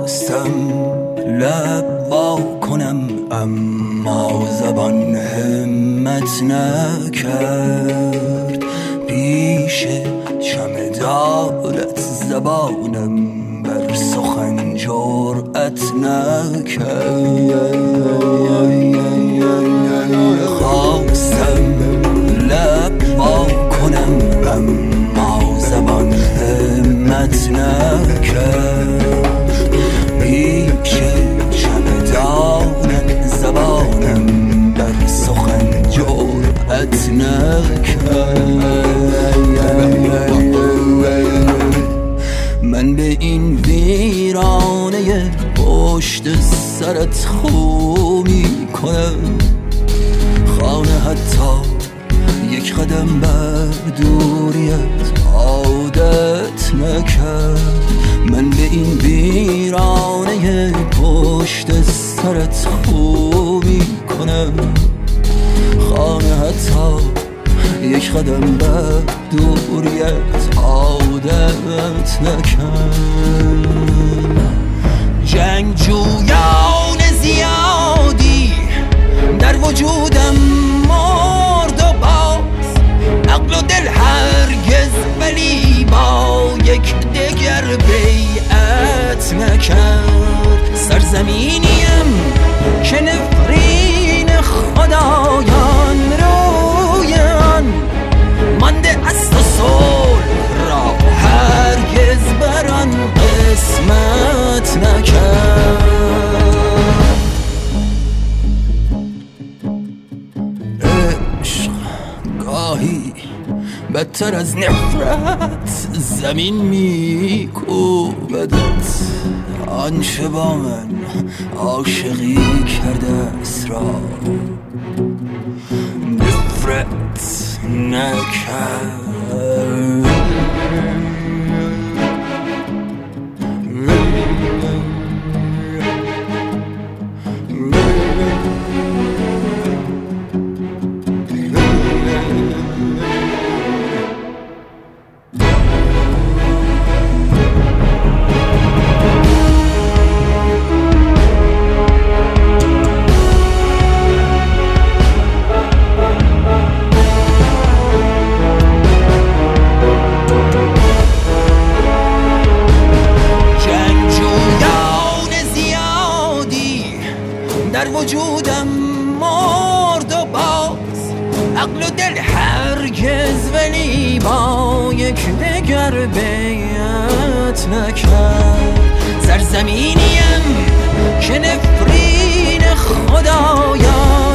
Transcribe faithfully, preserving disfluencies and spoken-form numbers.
خواستم لب وا کنم اما زبان همت نکرد. پیش چمه دارت زبانم بر سخن جرأت نکرد. خواستم لب وا کنم اما زبان همت نکرد. پیش چمه دارت زبانم بر سخن جرأت نکرد. من به این ویرانه پشت سرت خو می کنم. خانه حتی یک قدم بر دوریت عادت نکرد. من به این ویرانه پشت سرت خو می کنم. خانه حتی یک قدم بر دوریت عادت نکرد. جنگجویان زیادی در وجودم مرد و باز، عقل و دل هرگز ولی با یک دگر بیعت نکرد. سرزمینیم که نفرین خدایان روی آن مانده است و صلح را هرگز بر آن قسمت نکرد. عشق گاهی بدتر از نفرت زمین می کوبدت. آنچه با من عاشقی کرده است را نفرت نکرد. در وجودم مرد و باز، عقل و دل هرگز ولی با یک دگر بیعت نکرد. سرزمینیم که نفرین خدایان